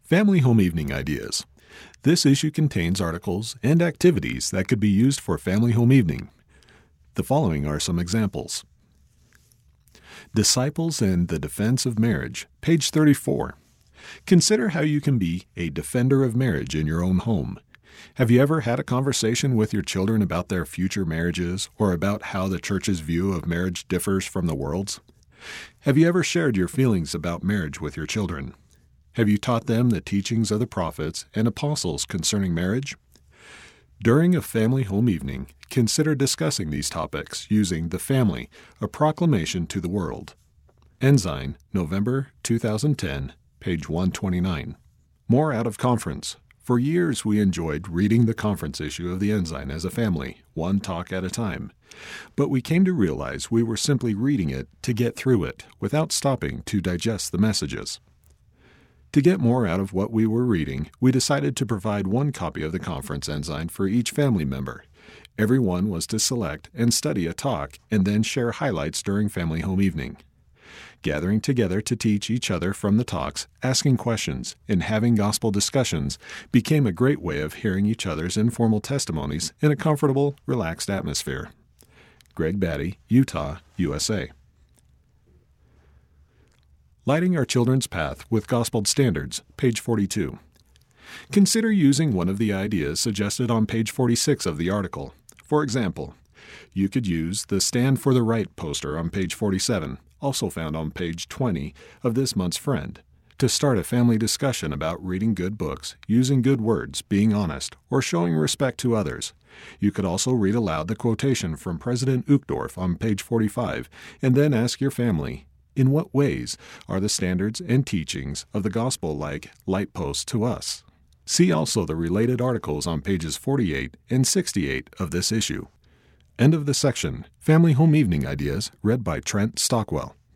Family Home Evening Ideas. This issue contains articles and activities that could be used for family home evening. The following are some examples. Disciples and the Defense of Marriage, page 34. Consider how you can be a defender of marriage in your own home. Have you ever had a conversation with your children about their future marriages or about how the church's view of marriage differs from the world's? Have you ever shared your feelings about marriage with your children? Have you taught them the teachings of the prophets and apostles concerning marriage? During a family home evening, consider discussing these topics using The Family, A Proclamation to the World. Ensign, November 2010, page 129. More out of conference. For years we enjoyed reading the conference issue of the Ensign as a family, one talk at a time. But we came to realize we were simply reading it to get through it, without stopping to digest the messages. To get more out of what we were reading, we decided to provide one copy of the conference Ensign for each family member. Everyone was to select and study a talk and then share highlights during family home evening. Gathering together to teach each other from the talks, asking questions, and having gospel discussions became a great way of hearing each other's informal testimonies in a comfortable, relaxed atmosphere. Greg Batty, Utah, USA. Lighting Our Children's Path with Gospel Standards, page 42. Consider using one of the ideas suggested on page 46 of the article. For example, you could use the Stand for the Right poster on page 47, also found on page 20 of this month's Friend, to start a family discussion about reading good books, using good words, being honest, or showing respect to others. You could also read aloud the quotation from President Uchtdorf on page 45, and then ask your family, in what ways are the standards and teachings of the gospel like light posts to us? See also the related articles on pages 48 and 68 of this issue. End of the section. Family Home Evening Ideas, read by Trent Stockwell.